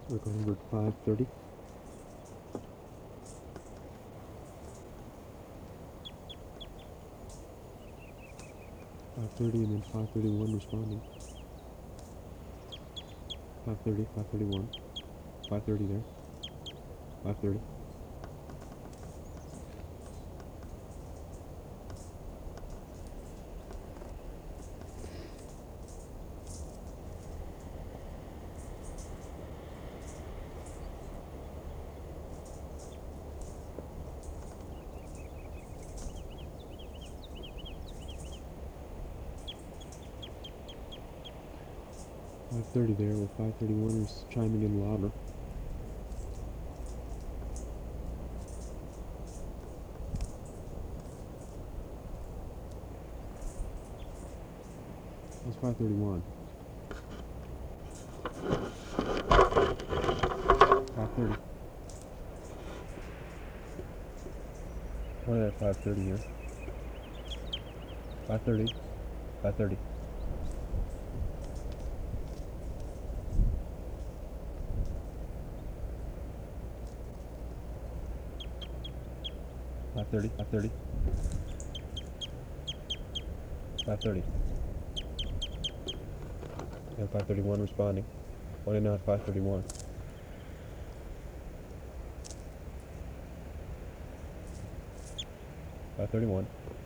We're going with 5:30. 5:30 and then 5:31 responding. 5:30, 5:31. 5:30 there. 5:30. 5:30 there with 5:31ers chiming in louder. That's 5:31. 5:30. One at 5:30 here. 5:30. 5:30. 5:30. 5:30. 5:30. Yeah, 5:31 responding. One and out 5:31. 5:31.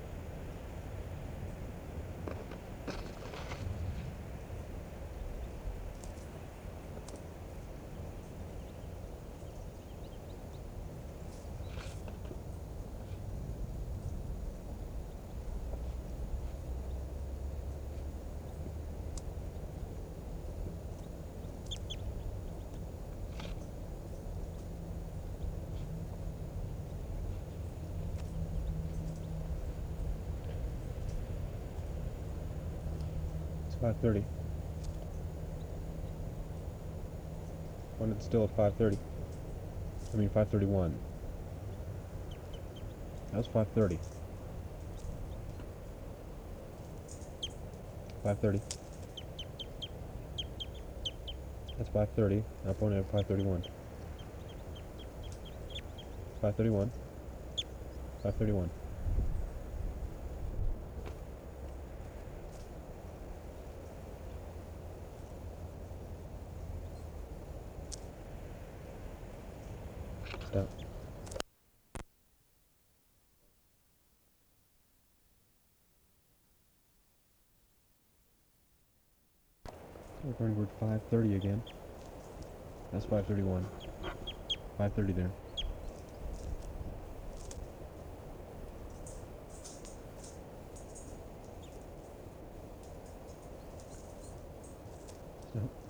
5:30. One that's still at 5:30. I mean 5:31. That was 5:30. 5:30. That's 5:30. Up one at 5:31. 5:31. 5:31. Stop. We're going toward 5:30 again. That's 5:31. 5:30 there. Stop.